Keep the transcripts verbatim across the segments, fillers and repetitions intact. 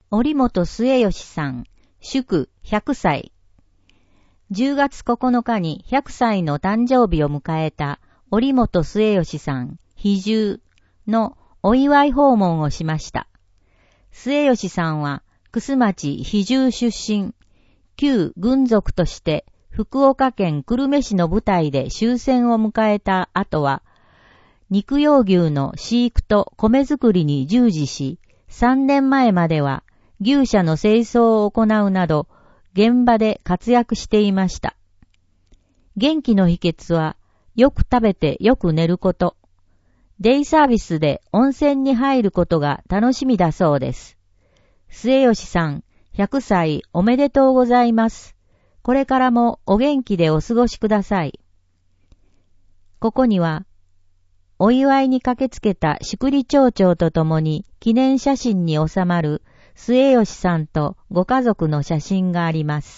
折本末義さん、祝ひゃくさい。じゅうがつここのかにひゃくさいの誕生日を迎えた折本末義さん、比重のお祝い訪問をしました。末義さんは、楠町比重出身、旧軍属として福岡県久留米市の部隊で終戦を迎えた後は、肉用牛の飼育と米作りに従事し、さんねんまえまでは牛舎の清掃を行うなど、現場で活躍していました。元気の秘訣は、よく食べてよく寝ること。デイサービスで温泉に入ることが楽しみだそうです。末吉さん、ひゃくさいおめでとうございます。これからもお元気でお過ごしください。ここには、お祝いに駆けつけた祝利町長と共に記念写真に収まる末吉さんとご家族の写真があります。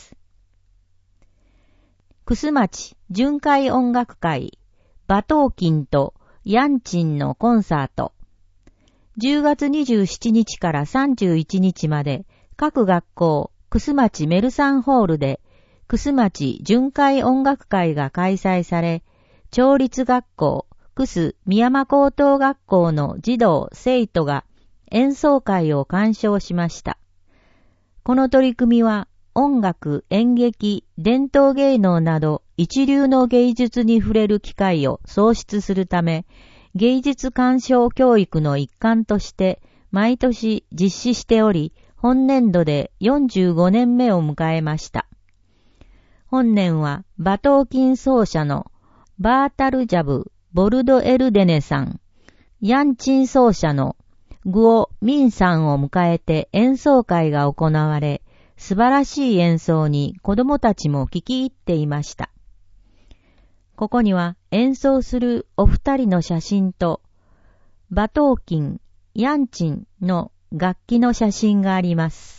楠町巡回音楽会、馬頭琴とヤンチンのコンサート。じゅうがつにじゅうしちにちからさんじゅういちにちまで各学校楠町メルサンホールで楠町巡回音楽会が開催され、町立学校楠美山高等学校の児童生徒が演奏会を鑑賞しました。この取り組みは音楽、演劇、伝統芸能など一流の芸術に触れる機会を創出するため、芸術鑑賞教育の一環として毎年実施しており、本年度でよんじゅうごねんめを迎えました。本年は馬頭琴奏者のバータルジャブ・ボルドエルデネさん、ヤンチン奏者のグオ・ミンさんを迎えて演奏会が行われ、素晴らしい演奏に子供たちも聞き入っていました。ここには演奏するお二人の写真と、馬頭琴、ヤンチンの楽器の写真があります。